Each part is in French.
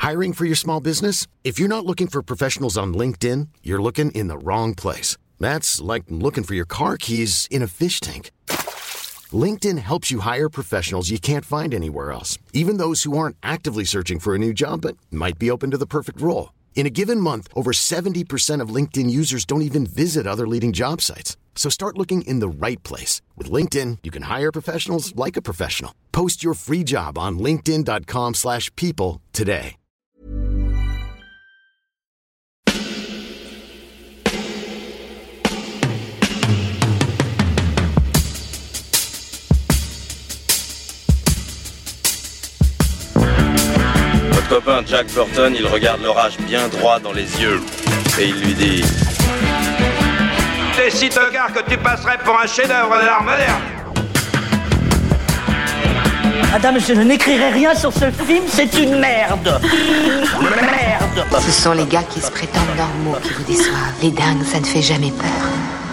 Hiring for your small business? If you're not looking for professionals on LinkedIn, you're looking in the wrong place. That's like looking for your car keys in a fish tank. LinkedIn helps you hire professionals you can't find anywhere else, even those who aren't actively searching for a new job but might be open to the perfect role. In a given month, over 70% of LinkedIn users don't even visit other leading job sites. So start looking in the right place. With LinkedIn, you can hire professionals like a professional. Post your free job on linkedin.com/people today. Votre copain Jack Burton, il regarde l'orage bien droit dans les yeux et il lui dit: T'es si tocard que tu passerais pour un chef-d'œuvre de l'art moderne. Madame, je n'écrirai rien sur ce film, c'est une merde. Merde. Ce sont les gars qui se prétendent normaux qui vous déçoivent. Les dingues, ça ne fait jamais peur.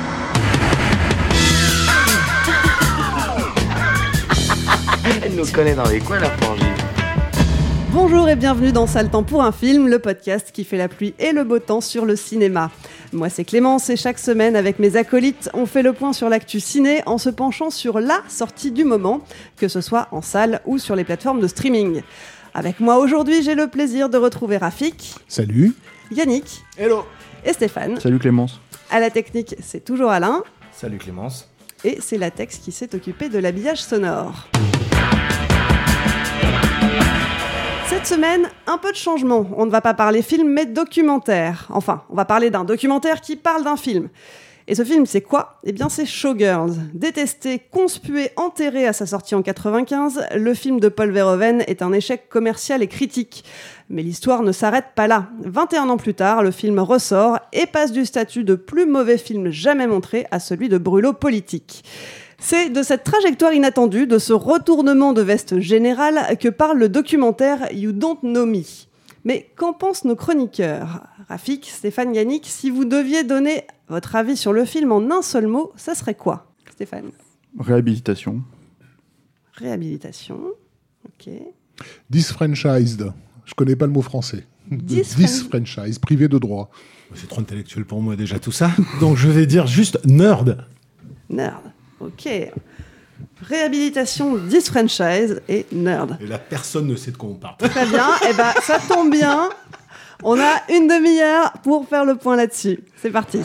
Elle nous connaît dans les coins, la frangine. Bonjour et bienvenue dans Sale Temps pour un film, le podcast qui fait la pluie et le beau temps sur le cinéma. Moi c'est Clémence et chaque semaine avec mes acolytes, on fait le point sur l'actu ciné en se penchant sur la sortie du moment, que ce soit en salle ou sur les plateformes de streaming. Avec moi aujourd'hui, j'ai le plaisir de retrouver Rafik. Salut. Yannick. Hello. Et Stéphane. Salut Clémence. À la technique, c'est toujours Alain. Salut Clémence. Et c'est Latex qui s'est occupé de l'habillage sonore. Cette semaine, un peu de changement. On ne va pas parler film, mais documentaire. Enfin, on va parler d'un documentaire qui parle d'un film. Et ce film, c'est quoi ? Eh bien, c'est Showgirls. Détesté, conspué, enterré à sa sortie en 1995, le film de Paul Verhoeven est un échec commercial et critique. Mais l'histoire ne s'arrête pas là. 21 ans plus tard, le film ressort et passe du statut de plus mauvais film jamais montré à celui de brûlot politique. C'est de cette trajectoire inattendue, de ce retournement de veste général que parle le documentaire You Don't Know Me. Mais qu'en pensent nos chroniqueurs ? Rafik, Stéphane, Yannick, si vous deviez donner votre avis sur le film en un seul mot, ça serait quoi ? Stéphane ? Réhabilitation. Réhabilitation, ok. Disfranchised. Je connais pas le mot français. Disfranchise, privé de droit. C'est trop intellectuel pour moi déjà tout ça. Donc je vais dire juste nerd. Nerd. Ok. Réhabilitation, disfranchise et nerd. Et là, personne ne sait de quoi on parle. Très bien. Eh ben, ça tombe bien. On a une demi-heure pour faire le point là-dessus. C'est parti.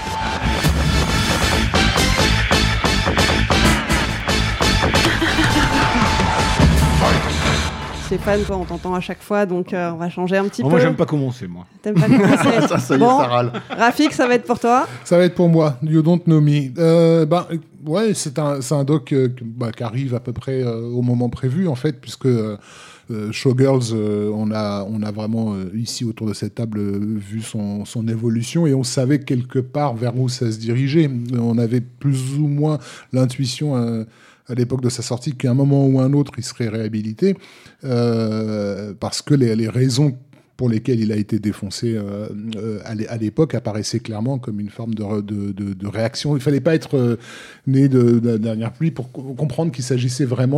Stéphane, toi, on t'entend à chaque fois, donc on va changer un petit peu. Moi, j'aime pas commencer, moi. T'aimes pas commencer. ça y est, bon, ça râle. Rafik, ça va être pour toi. Ça va être pour moi. You Don't Know Me. Ouais, c'est un doc qui arrive à peu près au moment prévu, en fait, puisque Showgirls, on a vraiment, ici, autour de cette table, vu son évolution, et on savait quelque part vers où ça se dirigeait. On avait plus ou moins l'intuition à l'époque de sa sortie, qu'à un moment ou un autre, il serait réhabilité, parce que les raisons pour lesquelles il a été défoncé à l'époque apparaissaient clairement comme une forme de réaction. Il ne fallait pas être né de la dernière pluie pour comprendre qu'il s'agissait vraiment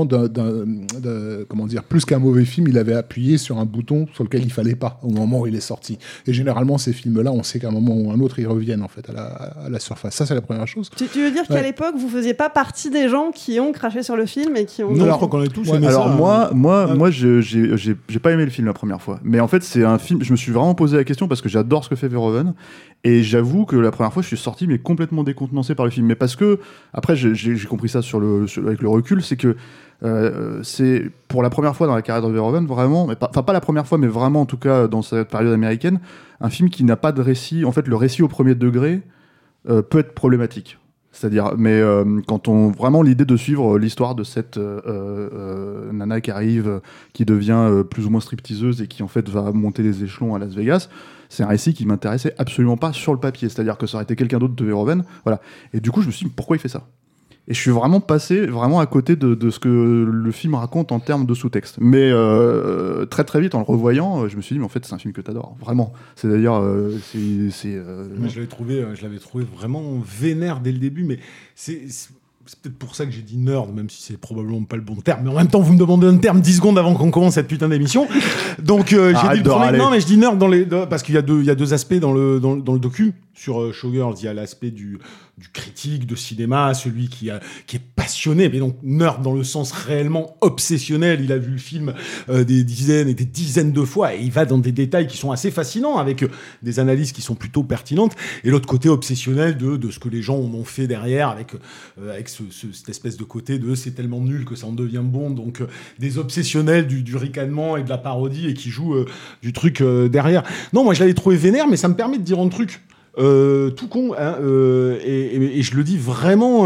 plus qu'un mauvais film. Il avait appuyé sur un bouton sur lequel il ne fallait pas au moment où il est sorti. Et généralement, ces films-là, on sait qu'à un moment ou un autre, ils reviennent en fait à la surface. Ça, c'est la première chose. Tu veux dire qu'à l'époque, vous ne faisiez pas partie des gens qui ont craché sur le film et qui ont... Non, je crois qu'on a tous aimé alors ça. Moi, j'ai pas aimé le film la première fois. Mais en fait, c'est un film, je me suis vraiment posé la question parce que j'adore ce que fait Verhoeven, et j'avoue que la première fois je suis sorti mais complètement décontenancé par le film, mais parce que après j'ai compris ça avec le recul, c'est que c'est pour la première fois dans la carrière de Verhoeven vraiment, pas la première fois mais vraiment en tout cas dans cette période américaine, un film qui n'a pas de récit. En fait, le récit au premier degré peut être problématique. C'est-à-dire, mais quand on vraiment l'idée de suivre l'histoire de cette nana qui arrive, qui devient plus ou moins stripteaseuse et qui en fait va monter les échelons à Las Vegas, c'est un récit qui m'intéressait absolument pas sur le papier. C'est-à-dire que ça aurait été quelqu'un d'autre de Verhoeven, voilà. Et du coup, je me suis dit pourquoi il fait ça ? Et je suis vraiment passé à côté de ce que le film raconte en termes de sous-texte. Mais très très vite, en le revoyant, je me suis dit, mais en fait, c'est un film que t'adores, vraiment. C'est-à-dire, Moi, je l'avais trouvé vraiment vénère dès le début, mais c'est peut-être pour ça que j'ai dit nerd, même si c'est probablement pas le bon terme. Mais en même temps, vous me demandez un terme 10 secondes avant qu'on commence cette putain d'émission. Donc, j'ai dit le premier. Non, mais je dis nerd parce qu'il y a deux aspects dans le docu. Sur Showgirls, il y a l'aspect du critique de cinéma, celui qui est passionné, mais donc nerd dans le sens réellement obsessionnel. Il a vu le film des dizaines et des dizaines de fois et il va dans des détails qui sont assez fascinants avec des analyses qui sont plutôt pertinentes. Et l'autre côté obsessionnel de ce que les gens en ont fait derrière avec cette espèce de côté de c'est tellement nul que ça en devient bon. Donc des obsessionnels du ricanement et de la parodie et qui jouent du truc derrière. Non, moi je l'avais trouvé vénère, mais ça me permet de dire un truc. Tout con, hein, et je le dis vraiment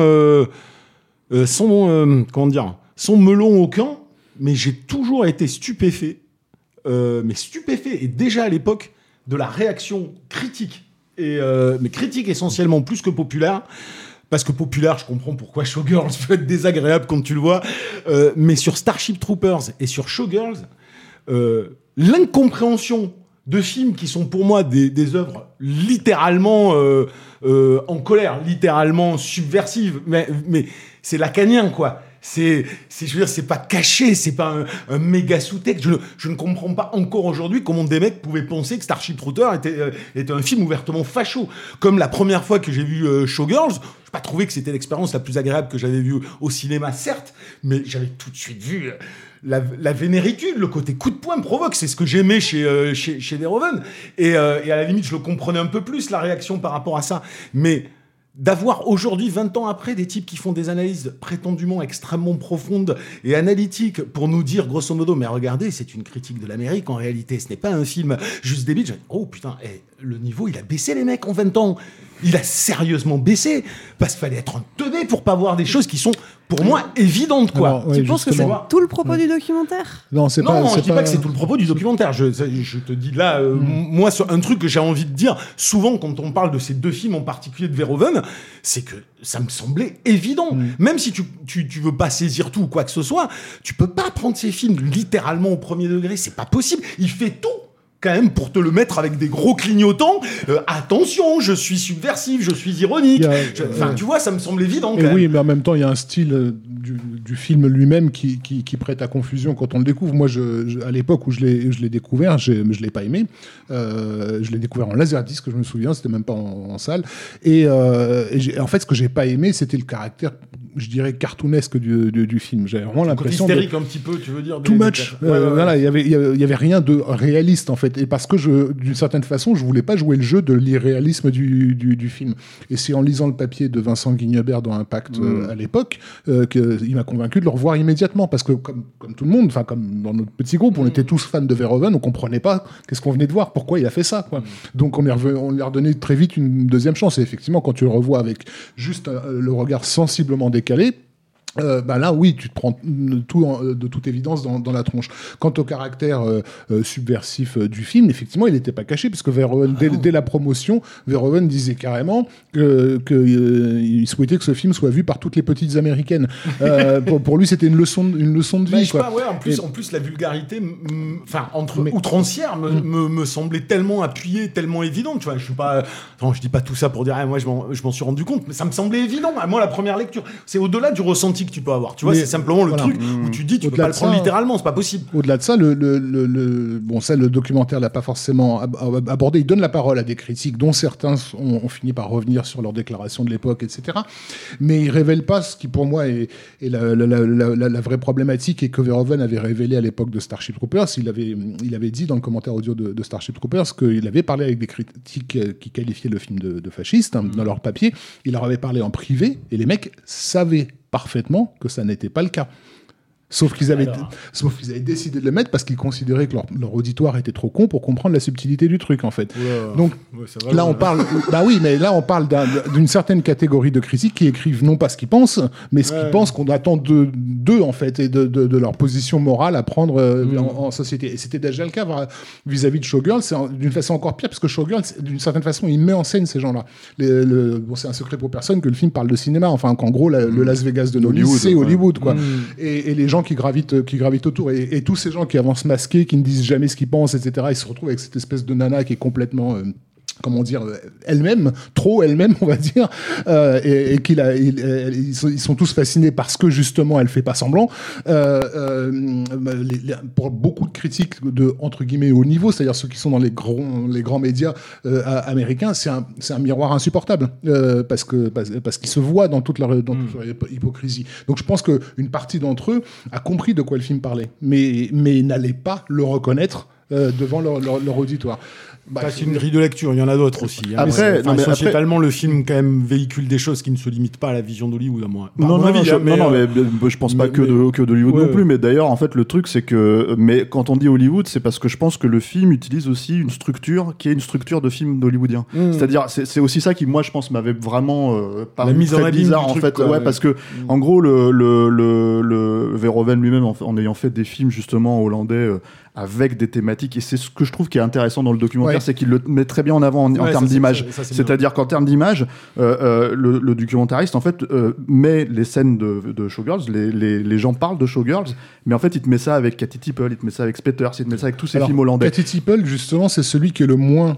sans melon aucun, mais j'ai toujours été stupéfait, et déjà à l'époque de la réaction critique, mais critique essentiellement plus que populaire. Parce que populaire, je comprends pourquoi Showgirls peut être désagréable quand tu le vois, mais sur Starship Troopers et sur Showgirls, l'incompréhension de films qui sont pour moi des œuvres littéralement en colère, littéralement subversives, mais c'est lacanien, quoi. Je veux dire, c'est pas caché, c'est pas un méga sous-texte. Je ne comprends pas encore aujourd'hui comment des mecs pouvaient penser que Starship Troopers était un film ouvertement facho. Comme la première fois que j'ai vu Showgirls, j'ai pas trouvé que c'était l'expérience la plus agréable que j'avais vue au cinéma, certes, mais j'avais tout de suite vu la vénéritude, le côté coup de poing provoque. C'est ce que j'aimais chez Verhoeven. Et à la limite, je le comprenais un peu plus, la réaction par rapport à ça. Mais d'avoir aujourd'hui, 20 ans après, des types qui font des analyses prétendument extrêmement profondes et analytiques pour nous dire, grosso modo, mais regardez, c'est une critique de l'Amérique, en réalité, ce n'est pas un film juste débile. J'ai dit, oh putain, le niveau, il a baissé, les mecs, en 20 ans. Il a sérieusement baissé, parce qu'il fallait être un teubé pour pas voir des choses qui sont, pour moi, évidentes, quoi. Alors, tu penses que c'est tout le propos du documentaire ? Non, je dis pas que c'est tout le propos du documentaire. Je te dis là, moi, un truc que j'ai envie de dire, souvent, quand on parle de ces deux films, en particulier de Verhoeven, c'est que ça me semblait évident. Même si tu veux pas saisir tout ou quoi que ce soit, tu peux pas prendre ces films littéralement au premier degré, c'est pas possible. Il fait tout quand même pour te le mettre avec des gros clignotants. Attention, je suis subversif, je suis ironique. Tu vois, ça me semble évident. Quand même. Oui, mais en même temps, il y a un style du film lui-même qui prête à confusion quand on le découvre. Moi, à l'époque où je l'ai découvert, je l'ai pas aimé. Je l'ai découvert en laserdisc, je me souviens, c'était même pas en salle. Et en fait, ce que j'ai pas aimé, c'était le caractère, je dirais, cartoonesque du film. J'avais vraiment l'impression hystérique un petit peu, tu veux dire. Too much. Voilà, il y avait rien de réaliste en fait. Et parce que d'une certaine façon, je voulais pas jouer le jeu de l'irréalisme du film. Et c'est en lisant le papier de Vincent Guignebert dans Impact à l'époque qu'il m'a convaincu de le revoir immédiatement. Parce que comme tout le monde, enfin comme dans notre petit groupe, on était tous fans de Verhoeven, on comprenait pas qu'est-ce qu'on venait de voir, pourquoi il a fait ça, quoi. Donc on lui a redonné très vite une deuxième chance. Et effectivement, quand tu le revois avec juste le regard sensiblement décalé, là oui, tu te prends de toute évidence dans la tronche. Quant au caractère subversif du film, effectivement, il n'était pas caché, puisque Verhoeven, dès la promotion, Verhoeven disait carrément qu'il souhaitait que ce film soit vu par toutes les petites américaines. Pour lui, c'était une leçon de vie. Je sais pas, ouais, en plus, la vulgarité, outrancière, me semblait tellement appuyée, tellement évidente. Tu vois, je dis pas tout ça pour dire, moi, je m'en suis rendu compte, mais ça me semblait évident. Moi, la première lecture, c'est au-delà du ressenti que tu peux avoir. Tu vois, c'est simplement le truc où tu dis, tu peux pas le prendre littéralement, c'est pas possible. Au-delà de ça, le documentaire l'a pas forcément abordé. Il donne la parole à des critiques dont certains ont fini par revenir sur leurs déclarations de l'époque, etc. Mais il révèle pas ce qui, pour moi, est la vraie problématique et que Verhoeven avait révélé à l'époque de Starship Troopers. Il avait dit dans le commentaire audio de Starship Troopers qu'il avait parlé avec des critiques qui qualifiaient le film de fasciste, dans leur papier. Il leur avait parlé en privé et les mecs savaient parfaitement que ça n'était pas le cas. Sauf qu'ils avaient décidé de le mettre parce qu'ils considéraient que leur auditoire était trop con pour comprendre la subtilité du truc, en fait. Donc là, on parle... mais là, on parle d'une certaine catégorie de critiques qui écrivent non pas ce qu'ils pensent, mais ce qu'ils pensent qu'on attend d'eux, en fait, et de leur position morale à prendre en société. Et c'était déjà le cas vis-à-vis de Showgirls. C'est d'une façon encore pire, parce que Showgirls, d'une certaine façon, il met en scène ces gens-là. C'est un secret pour personne que le film parle de cinéma. Enfin, qu'en gros, le Las Vegas de nos vies, c'est Hollywood, quoi. Et les gens qui gravitent autour, et tous ces gens qui avancent masqués, qui ne disent jamais ce qu'ils pensent, etc., ils se retrouvent avec cette espèce de nana qui est complètement comment dire, elle-même, on va dire, et ils sont tous fascinés parce que justement elle fait pas semblant. Pour beaucoup de critiques de entre guillemets haut niveau, c'est-à-dire ceux qui sont dans les grands médias américains, c'est un miroir insupportable parce qu'ils se voient dans toute leur hypocrisie. Donc je pense qu'une partie d'entre eux a compris de quoi le film parlait, mais n'allait pas le reconnaître devant leur auditoire. C'est une grille de lecture, il y en a d'autres aussi. Après, sociétalement, le film quand même véhicule des choses qui ne se limitent pas à la vision d'Hollywood, à moi. Je pense pas que d'Hollywood non plus. Mais d'ailleurs, en fait, le truc, c'est que, quand on dit Hollywood, c'est parce que je pense que le film utilise aussi une structure qui est une structure de film hollywoodien. C'est-à-dire, c'est aussi ça qui, moi, je pense, m'avait vraiment paru très bizarre, en fait. Parce que, en gros, le Verhoeven lui-même, en ayant fait des films justement hollandais. Avec des thématiques, et c'est ce que je trouve qui est intéressant dans le documentaire, c'est qu'il le met très bien en avant en termes d'image. C'est-à-dire qu'en termes d'image, le documentariste en fait met les scènes de Showgirls, les gens parlent de Showgirls, mais en fait il te met ça avec Katie Tipple, il te met ça avec Spetters, il te met ça avec tous ces films hollandais. Katie Tipple, justement, c'est celui qui est le moins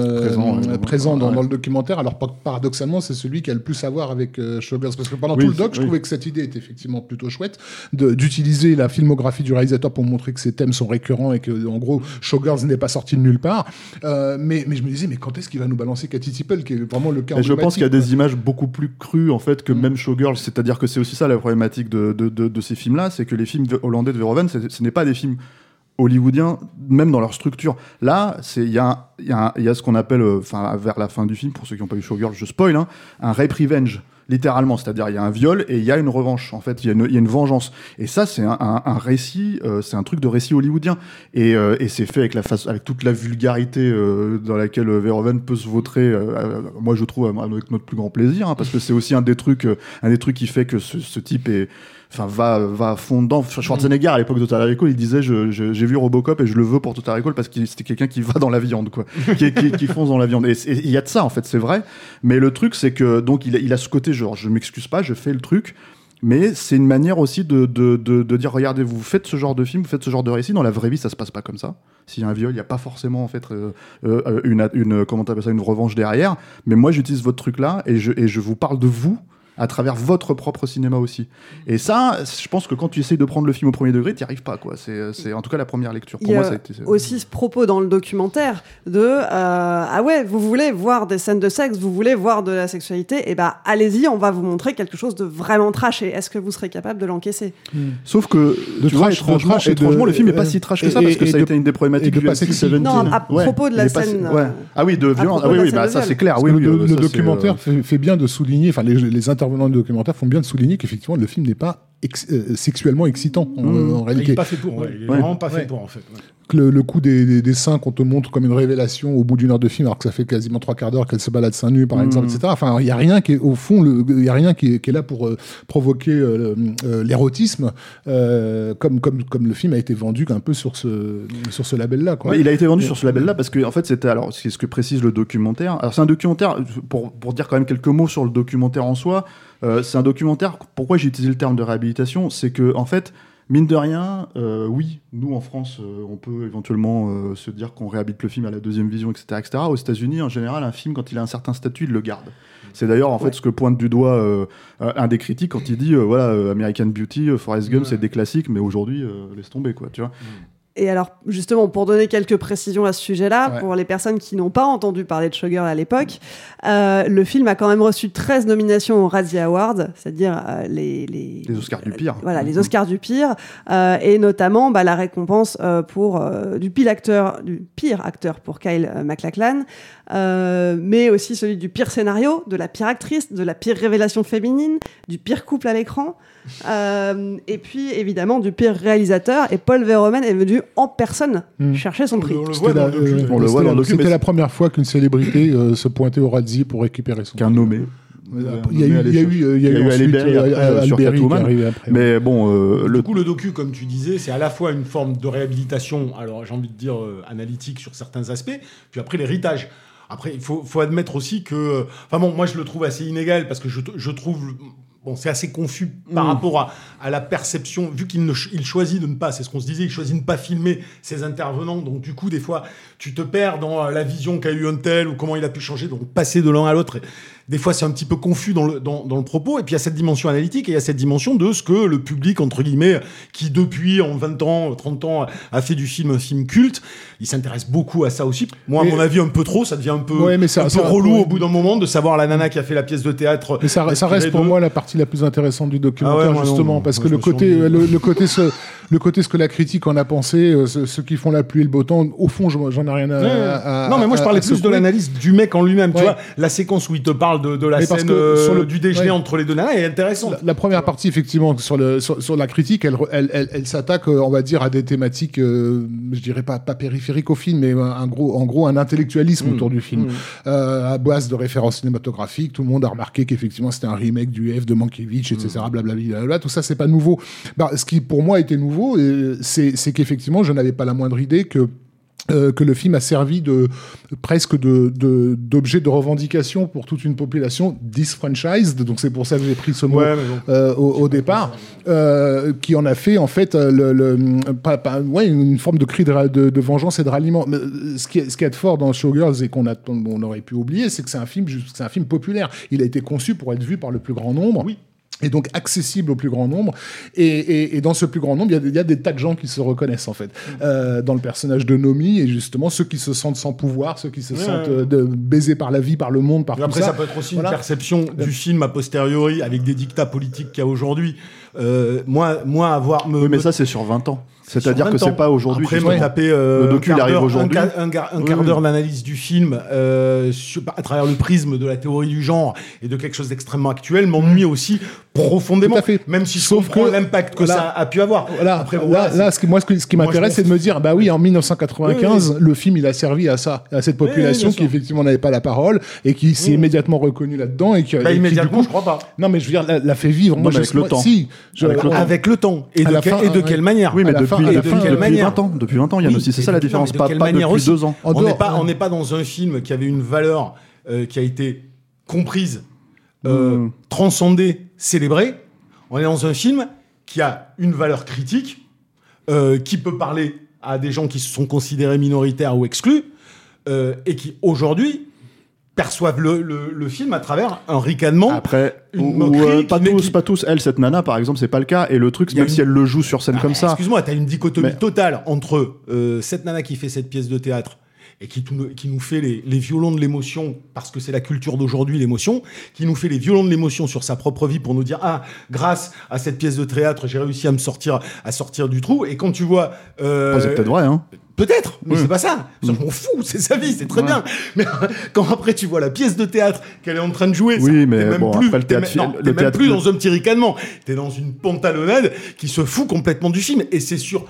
présent dans le documentaire, alors paradoxalement c'est celui qui a le plus à voir avec Showgirls, parce que pendant tout le doc, je trouvais que cette idée était effectivement plutôt chouette, d'utiliser la filmographie du réalisateur pour montrer que ces thèmes sont récurrents et que en gros Showgirls n'est pas sorti de nulle part, mais je me disais mais quand est-ce qu'il va nous balancer Katie Tipple qui est vraiment le cas emblématique. Je pense qu'il y a des images beaucoup plus crues en fait que même Showgirls, c'est-à-dire que c'est aussi ça la problématique de ces films-là, c'est que les films hollandais de Verhoeven, ce n'est pas des films hollywoodiens, même dans leur structure. Là, il y a ce qu'on appelle, vers la fin du film, pour ceux qui n'ont pas vu Showgirls, je spoil, un rape revenge. Littéralement, c'est-à-dire il y a un viol et il y a une revanche, en fait, il y a une vengeance, et ça c'est un récit, c'est un truc de récit hollywoodien, et c'est fait avec toute la vulgarité dans laquelle Verhoeven peut se vautrer, moi je trouve avec notre plus grand plaisir, parce que c'est aussi un des trucs qui fait que ce type va à fond dedans. Schwarzenegger à l'époque de Total Recall, il disait j'ai vu Robocop et je le veux pour Total Recall parce que c'était quelqu'un qui va dans la viande, quoi, qui fonce dans la viande, et il y a de ça en fait, c'est vrai, mais le truc c'est que donc il a ce côté genre je m'excuse pas, je fais le truc, mais c'est une manière aussi de dire regardez, vous faites ce genre de film, vous faites ce genre de récit, dans la vraie vie ça se passe pas comme ça. S'il y a un viol, il n'y a pas forcément en fait comment t'appelles ça, une revanche derrière, mais moi j'utilise votre truc là et je vous parle de vous à travers votre propre cinéma aussi. Et ça, je pense que quand tu essayes de prendre le film au premier degré, t'y arrives pas, quoi. C'est en tout cas la première lecture. Pour moi, ça a été aussi ce propos dans le documentaire de vous voulez voir des scènes de sexe, vous voulez voir de la sexualité, et allez-y, on va vous montrer quelque chose de vraiment trash. Et est-ce que vous serez capable de l'encaisser? Sauf que étrangement, le film est pas si trash que ça, parce que ça a été une des problématiques du film. Non, à propos de la scène. Ah oui, de violence. Oui, ça c'est clair. Le documentaire fait bien de souligner, enfin les intervenants du documentaire font bien de souligner qu'effectivement le film n'est pas sexuellement excitant en réalité. Il n'est pas fait pour, il est vraiment pas fait pour en fait. Le coup des seins qu'on te montre comme une révélation au bout d'une heure de film, alors que ça fait quasiment 3/4 d'heure qu'elle se balade seins nus par exemple, etc. Enfin, il y a rien qui est au fond, il y a rien qui est là pour provoquer l'érotisme, comme le film a été vendu un peu sur ce label-là, quoi. Mais il a été vendu sur ce label-là parce que en fait c'est ce que précise le documentaire. Alors c'est un documentaire, pour dire quand même quelques mots sur le documentaire en soi. C'est un documentaire. Pourquoi j'ai utilisé le terme de réhabilitation, c'est que en fait, mine de rien, oui, nous en France, on peut éventuellement se dire qu'on réhabilite le film à la deuxième vision, etc., etc. Aux États-Unis, en général, un film, quand il a un certain statut, il le garde. C'est d'ailleurs en fait ce que pointe du doigt un des critiques quand il dit American Beauty, Forrest Gump, c'est des classiques, mais aujourd'hui, laisse tomber, quoi, tu vois. Et alors, justement, pour donner quelques précisions à ce sujet-là, pour les personnes qui n'ont pas entendu parler de Showgirl à l'époque, le film a quand même reçu 13 nominations aux Razzie Awards, c'est-à-dire les Oscars du pire. Voilà, les Oscars du pire, et notamment la récompense du pire acteur pour Kyle MacLachlan, mais aussi celui du pire scénario, de la pire actrice, de la pire révélation féminine, du pire couple à l'écran, et puis évidemment du pire réalisateur. Et Paul Verhoeven est venu en personne chercher son prix. C'était la première fois qu'une célébrité se pointait au Razzie pour récupérer son prix. Qu'un nommé. Il y a eu sur Catwoman, mais bon, du coup le docu, comme tu disais, c'est à la fois une forme de réhabilitation, alors j'ai envie de dire analytique sur certains aspects, puis après l'héritage. Après, il faut admettre aussi que, moi je le trouve assez inégal parce que je trouve Bon, c'est assez confus par rapport à la perception, vu qu'il choisit de ne pas, c'est ce qu'on se disait, il choisit de ne pas filmer ses intervenants, donc du coup, des fois, tu te perds dans la vision qu'a eu un tel ou comment il a pu changer, donc passer de l'un à l'autre. Des fois, c'est un petit peu confus dans le propos, et puis il y a cette dimension analytique, et il y a cette dimension de ce que le public, entre guillemets, qui depuis, en 20 ans, 30 ans, a fait du film un film culte, il s'intéresse beaucoup à ça aussi. Moi, à mon avis, un peu trop, ça devient un peu relou au bout d'un moment de savoir la nana qui a fait la pièce de théâtre. Mais ça reste pour moi la partie la plus intéressante du documentaire, justement, parce que le côté ce que la critique en a pensé, ceux qui font la pluie et le beau temps, au fond, j'en ai rien à non, mais moi, je parlais plus de l'analyse du mec en lui-même, tu vois, la séquence où il te parle de la scène du déjeuner entre les deux nanas est intéressante. La première partie, effectivement, sur la critique, elle s'attaque, on va dire, à des thématiques, je dirais pas périphériques au film, mais en gros, un intellectualisme autour du film, à base de références cinématographiques. Tout le monde a remarqué qu'effectivement, c'était un remake du F de Mankiewicz, etc. Blablabla. Tout ça, c'est pas nouveau. Ce qui, pour moi, était nouveau, c'est qu'effectivement, je n'avais pas la moindre idée que le film a servi presque d'objet de revendication pour toute une population disfranchised, donc c'est pour ça que j'ai pris ce mot au départ, qui en a fait en fait une forme de cri de vengeance et de ralliement. Mais ce qui est de fort dans Showgirls et qu'on aurait pu oublier, c'est que c'est un film populaire. Il a été conçu pour être vu par le plus grand nombre. Oui. Et donc accessible au plus grand nombre. Et dans ce plus grand nombre, il y a des tas de gens qui se reconnaissent, en fait, dans le personnage de Nomi, et justement ceux qui se sentent sans pouvoir, ceux qui se sentent baisés par la vie, par le monde, par tout ça. Après, ça peut être aussi une perception du film a posteriori, avec des dictats politiques qu'il y a aujourd'hui. Mais ça, c'est sur 20 ans. C'est-à-dire que c'est pas aujourd'hui. Après, me taper le docu, il arrive aujourd'hui. Un quart d'heure d'analyse du film à travers le prisme de la théorie du genre et de quelque chose d'extrêmement actuel m'ennuie aussi profondément. Même si je comprends l'impact que ça a pu avoir. Après, ce qui m'intéresse, c'est de me dire, bah oui, en 1995, le film, il a servi à ça, à cette population qui effectivement n'avait pas la parole et qui s'est immédiatement reconnue là-dedans et qui. Immédiatement, je crois pas. Non, mais je veux dire, l'a fait vivre. Moi, avec le temps. Avec le temps. Et de quelle manière? Oui, mais depuis 20 ans, il y a aussi. C'est ça la différence. Pas depuis 2 ans. On n'est pas dans un film qui avait une valeur qui a été comprise, transcendée, célébrée. On est dans un film qui a une valeur critique, qui peut parler à des gens qui se sont considérés minoritaires ou exclus, et qui aujourd'hui perçoivent le film à travers un ricanement. Après, pas tous. Elle, cette nana, par exemple, c'est pas le cas. Et le truc, même si elle le joue sur scène comme ça. Excuse-moi, t'as une dichotomie totale entre cette nana qui fait cette pièce de théâtre et qui nous fait les violons de l'émotion, parce que c'est la culture d'aujourd'hui, l'émotion, qui nous fait les violons de l'émotion sur sa propre vie pour nous dire, grâce à cette pièce de théâtre, j'ai réussi à sortir du trou. Et quand tu vois... c'est peut-être vrai, hein. Peut-être, mais c'est pas ça. Ça m'en fout, c'est sa vie, c'est très bien. Mais quand après tu vois la pièce de théâtre qu'elle est en train de jouer, t'es même plus dans un petit ricanement. T'es dans une pantalonnade qui se fout complètement du film. Et c'est sûr.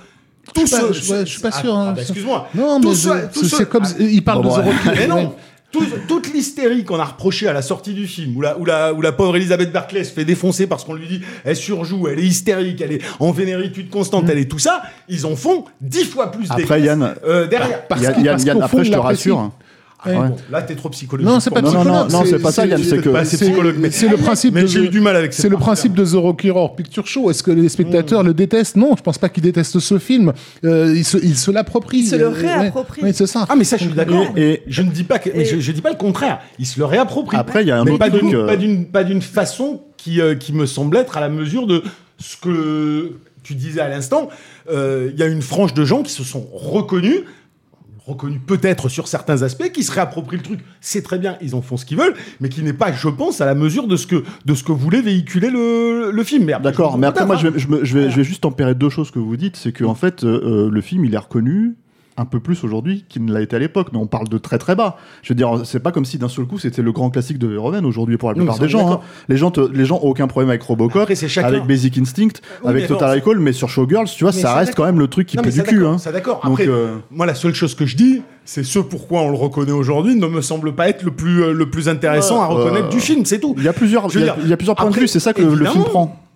Je suis pas sûr. Excuse-moi. Non, mais c'est comme il parle de Zero. Mais non. Toute l'hystérie qu'on a reprochée à la sortie du film, où la pauvre Elizabeth Berkley se fait défoncer parce qu'on lui dit elle surjoue, elle est hystérique, elle est en vénéritude constante, elle est tout ça, ils en font 10 fois plus. Après, Yann, derrière. Yann, après, je te rassure. Bon, là, t'es trop psychologique. Non, c'est pas psychologue. Non, c'est pas ça, Yann. C'est que c'est psychologue. Mais c'est le principe. Mais j'ai eu du mal avec. C'est le principe de The Rocky Horror Picture Show. Est-ce que les spectateurs le détestent? Non, je pense pas qu'ils détestent ce film. Ils se l'approprient. Ils se le réapproprient. Oui, c'est ça. Ah, mais ça, je suis d'accord. Et je ne dis pas que. Mais je dis pas le contraire. Ils se le réapproprient. Après, il y a un autre truc. Pas d'une façon qui me semble être à la mesure de ce que tu disais à l'instant. Il y a une frange de gens qui se sont reconnus peut-être sur certains aspects, qui se réapproprient le truc, c'est très bien, ils en font ce qu'ils veulent, mais qui n'est pas, je pense, à la mesure de ce que voulait véhiculer le film. D'accord, mais après, moi, je vais juste tempérer 2 choses que vous dites, c'est que en fait, le film, il est reconnu un peu plus aujourd'hui qu'il ne l'a été à l'époque, mais on parle de très très bas. Je veux dire, c'est pas comme si d'un seul coup c'était le grand classique de Verhoeven aujourd'hui pour la plupart des gens. Hein. Les gens ont aucun problème avec Robocop, avec Basic Instinct, avec Total Recall, mais sur Showgirls, tu vois, ça reste quand même le truc qui pue du cul. Ça d'accord. Après, moi, la seule chose que je dis, c'est ce pourquoi on le reconnaît aujourd'hui ne me semble pas être le plus intéressant à reconnaître du film, c'est tout. Il y a plusieurs points de vue, c'est ça que le film prend.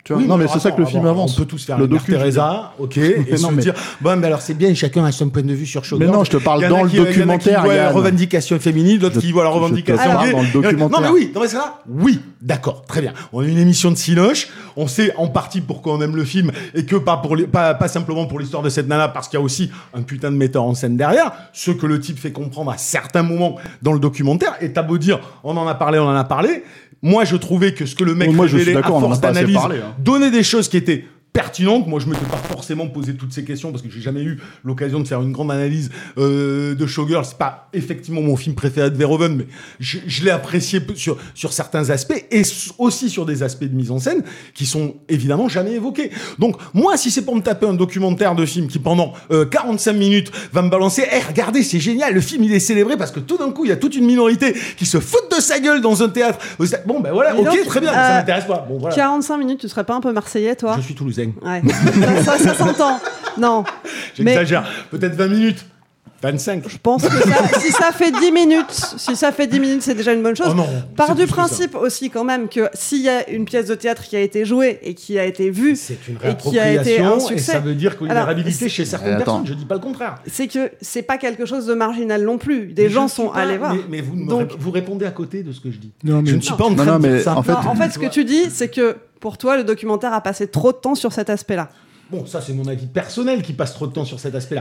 Tu vois. Oui, non, mais c'est ça que le film avance. On peut tous faire le une Mère Teresa, ok, et se dire, bon, mais alors c'est bien, chacun a son point de vue sur Showgirls. Mais non, je te parle dans le documentaire. Il y a la revendication féminine, d'autres qui voient la revendication gay. Dans le documentaire. Non, mais oui, non, mais c'est ça. Oui, d'accord, très bien. On a une émission de Cinoche, on sait en partie pourquoi on aime le film, et que pas simplement pour l'histoire de cette nana, parce qu'il y a aussi un putain de metteur en scène derrière, ce que le type fait comprendre à certains moments dans le documentaire, et t'as beau dire, on en a parlé. Moi, je trouvais que ce que le mec révélait à force d'analyse donnait des choses qui étaient pertinente. Moi, je m'étais pas forcément posé toutes ces questions parce que j'ai jamais eu l'occasion de faire une grande analyse de Showgirls. C'est pas effectivement mon film préféré de Verhoeven, mais je l'ai apprécié sur certains aspects et aussi sur des aspects de mise en scène qui sont évidemment jamais évoqués. Donc, moi, si c'est pour me taper un documentaire de film qui pendant 45 minutes va me balancer, regardez, c'est génial, le film il est célébré parce que tout d'un coup, il y a toute une minorité qui se fout de sa gueule dans un théâtre. Bon, ben voilà, ok, très bien, ça m'intéresse pas. Bon, voilà. 45 minutes, tu serais pas un peu marseillais, toi ? Je suis toulousain. Ouais. ça s'entend. Non. J'exagère. Peut-être 20 minutes. 25. Je pense que si ça fait 10 minutes, c'est déjà une bonne chose. Oh non, Part du principe aussi quand même que s'il y a une pièce de théâtre qui a été jouée et qui a été vue et qui a été un succès, et ça veut dire qu'il y a une réhabilité chez certaines personnes. Je dis pas le contraire. C'est que c'est pas quelque chose de marginal non plus. Des gens sont allés voir. Mais vous répondez à côté de ce que je dis. Non, mais je ne suis pas en train de dire ça. En fait, ce que tu dis, c'est que pour toi, le documentaire a passé trop de temps sur cet aspect-là. Bon, ça c'est mon avis personnel qui passe trop de temps sur cet aspect-là.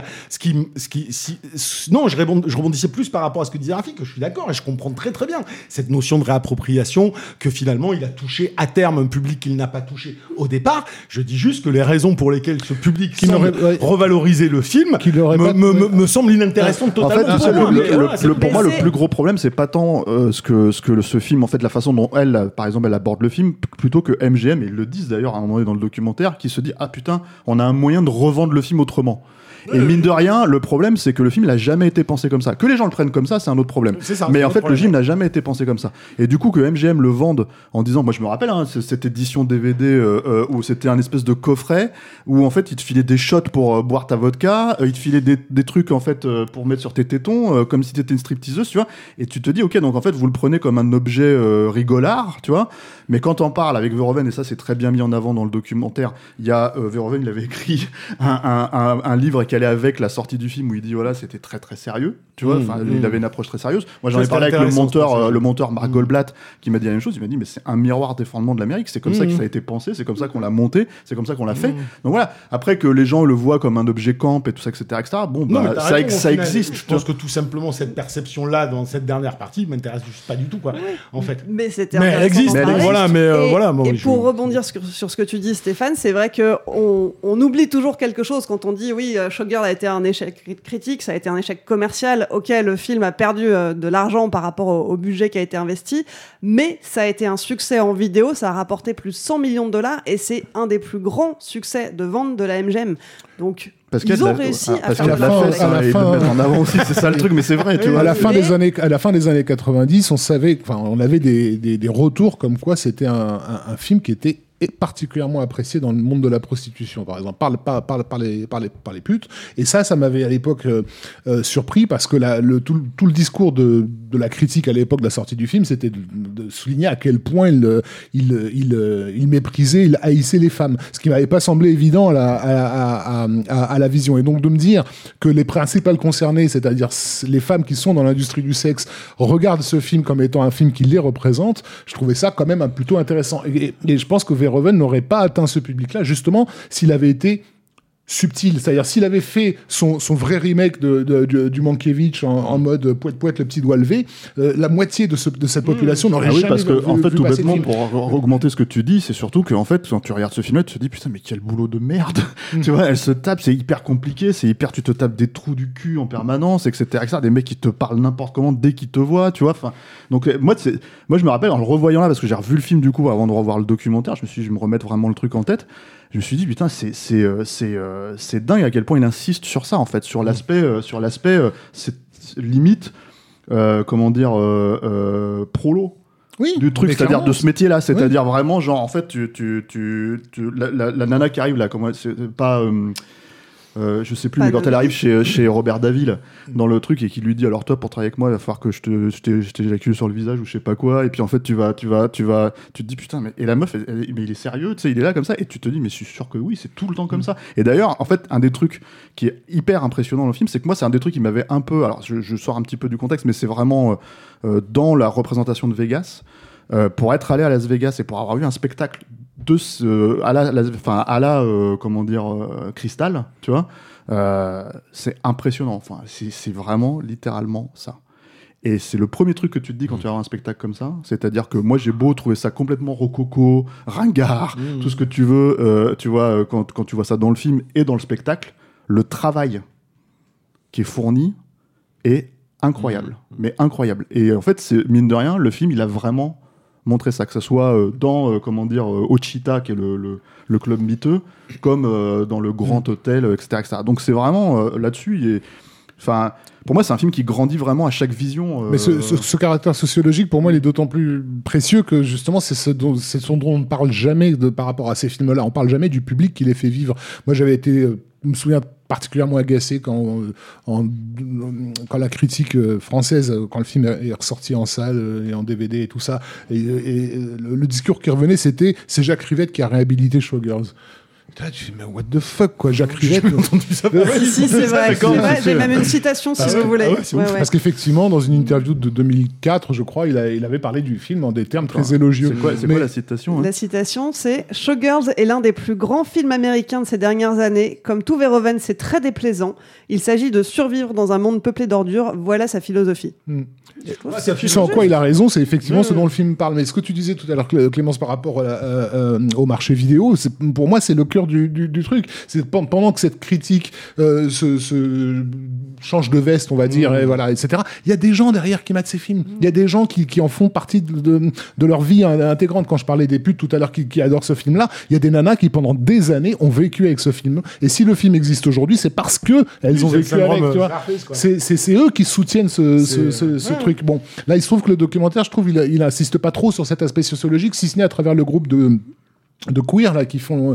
Non, je rebondissais plus par rapport à ce que disait Rafi, que je suis d'accord et je comprends très très bien cette notion de réappropriation que finalement il a touché à terme un public qu'il n'a pas touché au départ. Je dis juste que les raisons pour lesquelles ce public semble revaloriser le film me semblent inintéressantes totalement. En fait, pour moi, le plus gros problème, c'est pas tant ce film, en fait, la façon dont elle, par exemple, elle aborde le film, plutôt que MGM, et ils le disent d'ailleurs à un moment donné dans le documentaire, qui se dit ah putain, on a un moyen de revendre le film autrement. Et mine de rien, le problème, c'est que le film n'a jamais été pensé comme ça. Que les gens le prennent comme ça, c'est un autre problème. Mais en fait, le film n'a jamais été pensé comme ça. Et du coup, que MGM le vende en disant, moi je me rappelle, cette édition DVD où c'était un espèce de coffret où en fait, ils te filaient des shots pour boire ta vodka, ils te filaient des trucs en fait pour mettre sur tes tétons, comme si t'étais une stripteaseuse, tu vois. Et tu te dis, ok, donc en fait, vous le prenez comme un objet rigolard, tu vois. Mais quand on parle avec Verhoeven, et ça c'est très bien mis en avant dans le documentaire, il y a Verhoeven, il avait écrit un livre qui allait avec la sortie du film où il dit voilà, c'était très très sérieux, tu vois, il avait une approche très sérieuse. Moi j'en ai parlé avec le monteur Marc Goldblatt qui m'a dit la même chose. Il m'a dit mais c'est un miroir des fondements de l'Amérique, c'est comme ça que ça a été pensé, c'est comme ça qu'on l'a monté, c'est comme ça qu'on l'a fait. Donc voilà, après que les gens le voient comme un objet camp et tout ça, etc., bon bah ça existe. Je pense que tout simplement cette perception là dans cette dernière partie m'intéresse juste pas du tout, quoi, en fait. Mais elle existe. Et pour rebondir sur ce que tu dis, Stéphane, c'est vrai que on oublie toujours quelque chose quand on dit oui, Showgirls a été un échec critique, ça a été un échec commercial. Ok, le film a perdu de l'argent par rapport au budget qui a été investi, mais ça a été un succès en vidéo, ça a rapporté plus de 100 millions de dollars et c'est un des plus grands succès de vente de la MGM. Donc ils ont réussi à faire de l'argent. En avant aussi, c'est ça le truc, mais c'est vrai. Tu vois, à la fin des années 90, on avait des retours comme quoi c'était un film qui était particulièrement apprécié dans le monde de la prostitution, par exemple, par les putes. Et ça m'avait à l'époque surpris parce que tout le discours de la critique à l'époque de la sortie du film, c'était de souligner à quel point il méprisait, il haïssait les femmes. Ce qui m'avait pas semblé évident à la vision. Et donc de me dire que les principales concernées, c'est-à-dire les femmes qui sont dans l'industrie du sexe, regardent ce film comme étant un film qui les représente, je trouvais ça quand même plutôt intéressant. Et je pense que Verhoeven n'aurait pas atteint ce public-là, justement, s'il avait été subtil. C'est-à-dire, s'il avait fait son vrai remake du Mankiewicz en mode poète le petit doigt levé, la moitié de cette population n'aurait jamais parce que, en fait, tout bêtement, pour augmenter ce que tu dis, c'est surtout que, en fait, quand tu regardes ce film-là, tu te dis, putain, mais quel boulot de merde. Tu vois, elle se tape, c'est hyper compliqué, tu te tapes des trous du cul en permanence, etc., des mecs qui te parlent n'importe comment dès qu'ils te voient, tu vois. Enfin, donc, moi, je me rappelle, en le revoyant là, parce que j'ai revu le film, du coup, avant de revoir le documentaire, je me suis dit, je vais me remettre vraiment le truc en tête. Je me suis dit putain, c'est dingue à quel point il insiste sur ça, en fait, sur l'aspect c'est limite prolo du truc, c'est-à-dire de ce métier-là, c'est-à-dire vraiment genre en fait la nana qui arrive là, comment c'est pas je sais plus, mais quand elle arrive chez Robert Davil dans le truc et qu'il lui dit alors toi pour travailler avec moi il va falloir que je t'éjacule sur le visage ou je sais pas quoi, et puis en fait tu te dis putain mais et la meuf mais il est sérieux, tu sais, il est là comme ça et tu te dis mais je suis sûr que oui, c'est tout le temps comme ça. Et d'ailleurs en fait un des trucs qui est hyper impressionnant dans le film, c'est que moi c'est un des trucs qui m'avait un peu, alors je sors un petit peu du contexte, mais c'est vraiment dans la représentation de Vegas, pour être allé à Las Vegas et pour avoir eu un spectacle comment dire, Crystal, tu vois, c'est impressionnant. Enfin, c'est vraiment littéralement ça. Et c'est le premier truc que tu te dis quand tu vas voir un spectacle comme ça. C'est-à-dire que moi, j'ai beau trouver ça complètement rococo, ringard, tout ce que tu veux, tu vois, quand tu vois ça dans le film et dans le spectacle, le travail qui est fourni est incroyable. Mais incroyable. Et en fait, c'est, mine de rien, le film, il a vraiment montrer ça, que ce soit dans Ochita, qui est le club miteux, comme dans le Grand Hôtel, etc. Donc c'est vraiment là-dessus, enfin, pour moi c'est un film qui grandit vraiment à chaque vision. Mais ce caractère sociologique, pour moi, il est d'autant plus précieux que justement c'est ce dont on ne parle jamais par rapport à ces films-là. On parle jamais du public qui les fait vivre. Moi j'avais été, je me souviens, particulièrement agacé quand la critique française, quand le film est ressorti en salle et en DVD et tout ça, et le discours qui revenait, c'était « c'est Jacques Rivette qui a réhabilité Showgirls ». Tu fais, mais what the fuck, quoi, Jacques Rivette. J'ai entendu ça. Si, c'est vrai. J'ai même une citation, si vous voulez. Parce qu'effectivement, dans une interview de 2004, je crois, il avait parlé du film en des termes très élogieux. C'est quoi la citation, hein? La citation, c'est « Showgirls est l'un des plus grands films américains de ces dernières années. Comme tout Verhoeven, c'est très déplaisant. Il s'agit de survivre dans un monde peuplé d'ordures. Voilà sa philosophie. » C'est en quoi il a raison, c'est effectivement ce dont le film parle. Mais ce que tu disais tout à l'heure, Clémence, par rapport au marché vidéo, pour moi, c'est le cœur du truc. C'est pendant que cette critique se change de veste, on va dire, et voilà, etc. Il y a des gens derrière qui matent ces films. Il y a des gens qui en font partie de leur vie intégrante. Quand je parlais des putes tout à l'heure qui adorent ce film-là, il y a des nanas qui pendant des années ont vécu avec ce film. Et si le film existe aujourd'hui, c'est parce que elles ont vécu avec. Tu vois, c'est eux qui soutiennent ce truc. Bon, là, il se trouve que le documentaire, je trouve, il insiste pas trop sur cet aspect sociologique, si ce n'est à travers le groupe de queer là qui font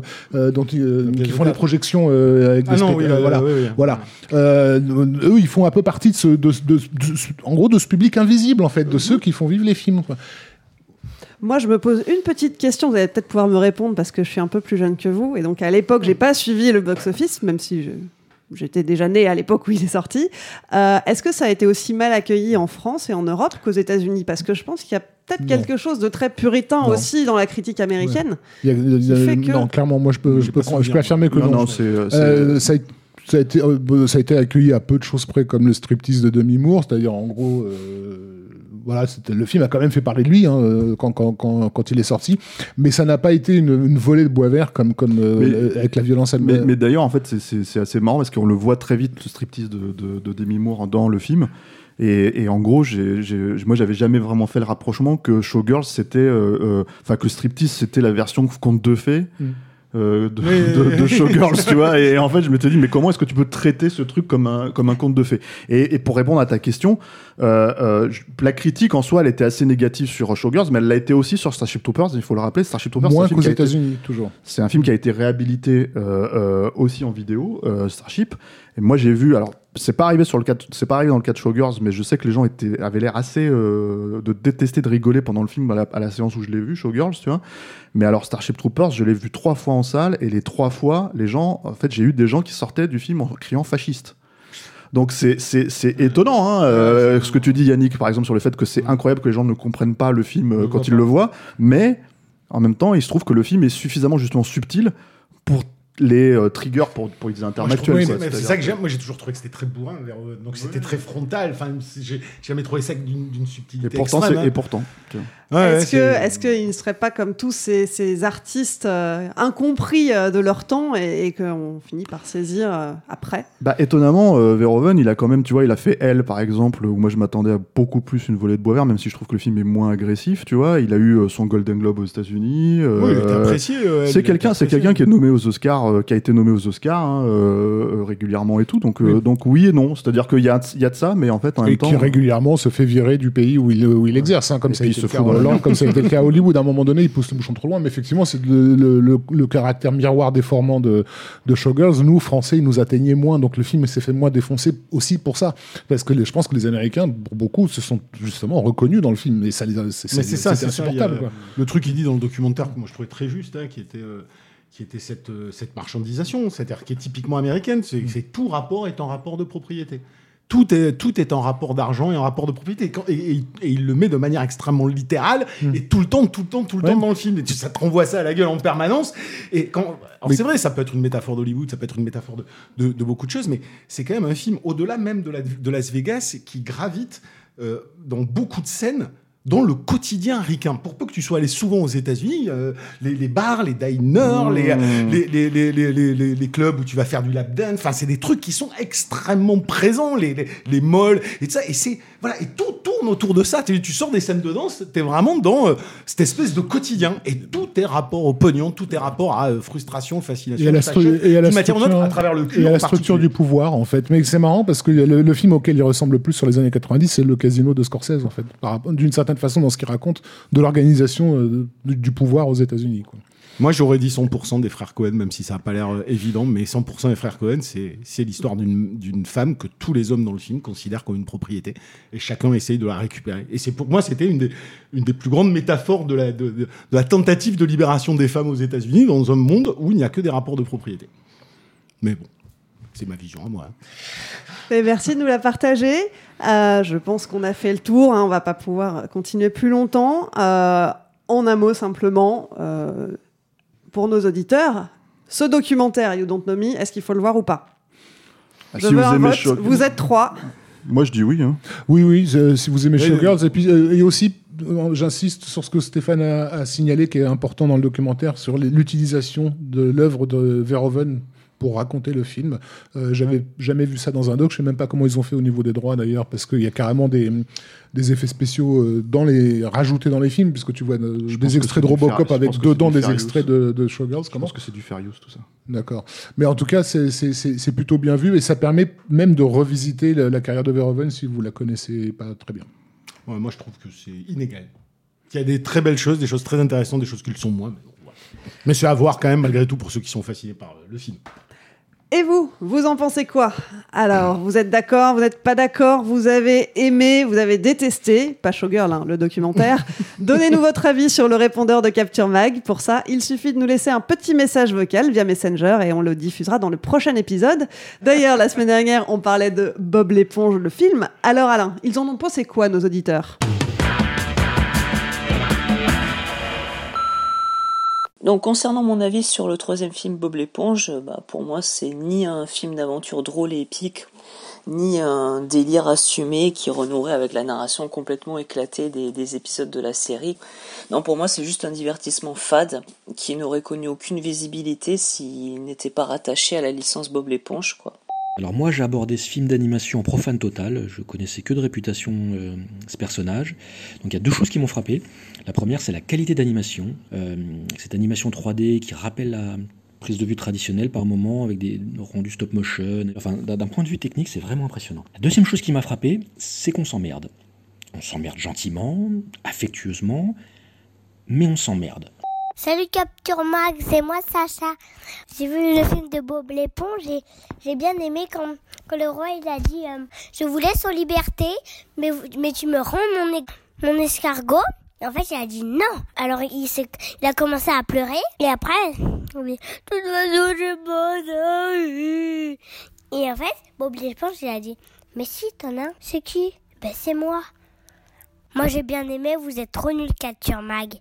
les projections avec des voilà. Eux, ils font un peu partie en gros de ce public invisible en fait, de ceux qui font vivre les films, quoi. Moi, je me pose une petite question, vous allez peut-être pouvoir me répondre parce que je suis un peu plus jeune que vous, et donc à l'époque, j'ai pas suivi le box-office, même si j'étais déjà née à l'époque où il est sorti. Est-ce que ça a été aussi mal accueilli en France et en Europe qu'aux États-Unis? Parce que je pense qu'il y a peut-être quelque chose de très puritain aussi dans la critique américaine. Non, clairement, moi je peux affirmer que non. Ça a été accueilli à peu de choses près comme le striptease de Demi Moore, c'est-à-dire en gros. Voilà, le film a quand même fait parler de lui quand il est sorti, mais ça n'a pas été une volée de bois vert comme avec la violence. Mais d'ailleurs, en fait, c'est assez marrant parce qu'on le voit très vite, le striptease de Demi Moore dans le film. Et en gros, moi, j'avais jamais vraiment fait le rapprochement que Showgirls, c'était, que striptease, c'était la version conte de fées. De Showgirls, tu vois, et en fait je m'étais dit mais comment est-ce que tu peux traiter ce truc comme un conte de fées, et pour répondre à ta question, la critique en soi elle était assez négative sur Showgirls, mais elle l'a été aussi sur Starship Troopers, il faut le rappeler. Starship Troopers, moins qu'aux États-Unis, toujours. C'est un film qui a été réhabilité aussi en vidéo, Starship. Et moi j'ai vu, alors c'est pas arrivé dans le cas de Showgirls, mais je sais que les gens avaient l'air assez de détester, de rigoler pendant le film à la séance où je l'ai vu, Showgirls, tu vois. Mais alors Starship Troopers, je l'ai vu 3 fois en salle, et les 3 fois, les gens, en fait, j'ai eu des gens qui sortaient du film en criant fasciste. Donc c'est étonnant, ce que tu dis, Yannick, par exemple, sur le fait que c'est incroyable que les gens ne comprennent pas le film quand ils le voient, mais en même temps, il se trouve que le film est suffisamment justement subtil pour les triggers pour les intellectuels. C'est ça que j'aime. Moi, j'ai toujours trouvé que c'était très bourrin, donc c'était très frontal. Enfin, j'ai jamais trouvé ça d'une subtilité extrême. Et pourtant. Est-ce qu'il ne serait pas comme tous ces artistes incompris de leur temps et qu'on finit par saisir après? Étonnamment, Verhoeven, il a quand même, tu vois, il a fait Elle, par exemple, où moi je m'attendais à beaucoup plus une volée de bois vert, même si je trouve que le film est moins agressif, tu vois. Il a eu son Golden Globe aux États-Unis. Oui, il était apprécié. C'est quelqu'un qui est nommé aux Oscars star qui a été nommé aux Oscars régulièrement et tout. Donc oui et non. C'est-à-dire qu'il y a de ça, mais en fait, en même temps... qui régulièrement se fait virer du pays où il exerce, comme ça a été le cas en Hollande, comme ça a été le cas à Hollywood. À un moment donné, il pousse le bouchon trop loin, mais effectivement, c'est le caractère miroir déformant de Showgirls. Nous, Français, il nous atteignait moins, donc le film s'est fait moins défoncer aussi pour ça. Parce que je pense que les Américains, pour beaucoup, se sont justement reconnus dans le film. Et ça, c'est insupportable. Quoi. Le truc qu'il dit dans le documentaire, que moi je trouvais très juste, qui était cette marchandisation, c'est-à-dire qui est typiquement américaine, c'est tout rapport est en rapport de propriété. Tout est en rapport d'argent et en rapport de propriété. Et il le met de manière extrêmement littérale, et tout le temps dans le film. Et ça te renvoie ça à la gueule en permanence. C'est vrai, ça peut être une métaphore d'Hollywood, ça peut être une métaphore de beaucoup de choses, mais c'est quand même un film, au-delà même de Las Vegas, qui gravite dans beaucoup de scènes dans le quotidien ricain. Pour peu que tu sois allé souvent aux États-Unis, les bars, les diners, les clubs où tu vas faire du lap dance, enfin c'est des trucs qui sont extrêmement présents, les malls et tout ça. Et et tout tourne autour de ça. Tu sors des scènes de danse, t'es vraiment dans cette espèce de quotidien. Et tout est rapport au pognon, tout est rapport à frustration, fascination. Et à la structure, à travers le cul. Et à la structure du pouvoir, en fait. Mais c'est marrant parce que le film auquel il ressemble le plus sur les années 90, c'est Le Casino de Scorsese, en fait. D'une certaine façon, dans ce qu'il raconte de l'organisation du pouvoir aux États-Unis, quoi. Moi, j'aurais dit 100% des frères Cohen, même si ça n'a pas l'air évident, mais 100% des frères Cohen, c'est l'histoire d'une femme que tous les hommes dans le film considèrent comme une propriété, et chacun essaye de la récupérer. Et pour moi, c'était une des plus grandes métaphores de la tentative de libération des femmes aux États-Unis, dans un monde où il n'y a que des rapports de propriété. Mais bon, c'est ma vision à moi. Et merci de nous la partager. Je pense qu'on a fait le tour, on ne va pas pouvoir continuer plus longtemps. En un mot, simplement... pour nos auditeurs, ce documentaire You Don't Know Me, est-ce qu'il faut le voir ou pas ? Si vous aimez Showgirls, vous êtes 3. Moi, je dis oui. Oui, si vous aimez Showgirls. Et puis, et aussi, j'insiste sur ce que Stéphane a signalé, qui est important dans le documentaire, sur l'utilisation de l'œuvre de Verhoeven pour raconter le film. J'avais jamais vu ça dans un doc. Je sais même pas comment ils ont fait au niveau des droits, d'ailleurs, parce qu'il y a carrément des effets spéciaux rajoutés dans les films, puisque tu vois des extraits de Robocop avec dedans des extraits de Showgirls. Je pense que c'est du fair use, tout ça. D'accord. Mais en tout cas, c'est plutôt bien vu, et ça permet même de revisiter la carrière de Verhoeven si vous la connaissez pas très bien. Ouais, moi, je trouve que c'est inégal. Il y a des très belles choses, des choses très intéressantes, des choses qui le sont moins. Mais c'est à voir quand même, malgré tout, pour ceux qui sont fascinés par le film. Et vous en pensez quoi ? Alors, vous êtes d'accord, vous n'êtes pas d'accord, vous avez aimé, vous avez détesté, pas Showgirl, le documentaire. Donnez-nous votre avis sur le répondeur de Capture Mag. Pour ça, il suffit de nous laisser un petit message vocal via Messenger et on le diffusera dans le prochain épisode. D'ailleurs, la semaine dernière, on parlait de Bob l'éponge, le film. Alors Alain, ils en ont pensé quoi, nos auditeurs ? Donc concernant mon avis sur le troisième film Bob l'éponge, pour moi c'est ni un film d'aventure drôle et épique, ni un délire assumé qui renouerait avec la narration complètement éclatée des épisodes de la série. Non, pour moi c'est juste un divertissement fade qui n'aurait connu aucune visibilité s'il n'était pas rattaché à la licence Bob l'éponge, quoi. Alors moi j'ai abordé ce film d'animation en profane total, je connaissais que de réputation ce personnage, donc il y a deux choses qui m'ont frappé. La première c'est la qualité d'animation, cette animation 3D qui rappelle la prise de vue traditionnelle par moments avec des rendus stop motion, enfin d'un point de vue technique c'est vraiment impressionnant. La deuxième chose qui m'a frappé c'est qu'on s'emmerde. On s'emmerde gentiment, affectueusement, mais on s'emmerde. Salut Capture Mag, c'est moi Sacha. J'ai vu le film de Bob l'éponge et j'ai bien aimé quand le roi il a dit je vous laisse en liberté, mais tu me rends mon escargot. Et en fait il a dit non. Alors il a commencé à pleurer et après tout oiseau je pose. Et en fait Bob l'éponge il a dit mais si t'en as, c'est qui ? Ben c'est moi. Moi j'ai bien aimé, vous êtes trop nuls Capture Mag.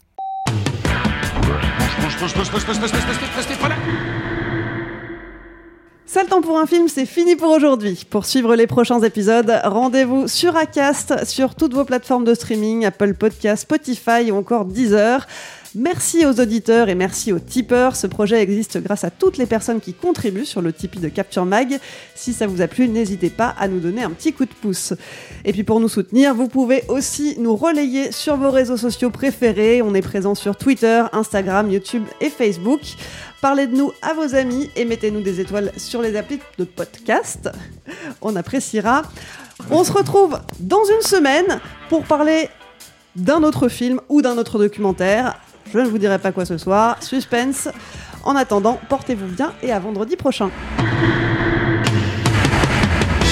Ça, le temps pour un film, c'est fini pour aujourd'hui. Pour suivre les prochains épisodes, rendez-vous sur Acast, sur toutes vos plateformes de streaming, Apple Podcasts, Spotify ou encore Deezer. Merci aux auditeurs et merci aux tipeurs. Ce projet existe grâce à toutes les personnes qui contribuent sur le Tipeee de Capture Mag. Si ça vous a plu, n'hésitez pas à nous donner un petit coup de pouce. Et puis pour nous soutenir, vous pouvez aussi nous relayer sur vos réseaux sociaux préférés. On est présent sur Twitter, Instagram, YouTube et Facebook. Parlez de nous à vos amis et mettez-nous des étoiles sur les applis de podcast. On appréciera. On se retrouve dans une semaine pour parler d'un autre film ou d'un autre documentaire. Je ne vous dirai pas quoi ce soir. Suspense. En attendant, portez-vous bien et à vendredi prochain.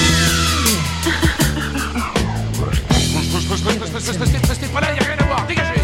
Restez pas là, il n'y a rien à voir, dégagez!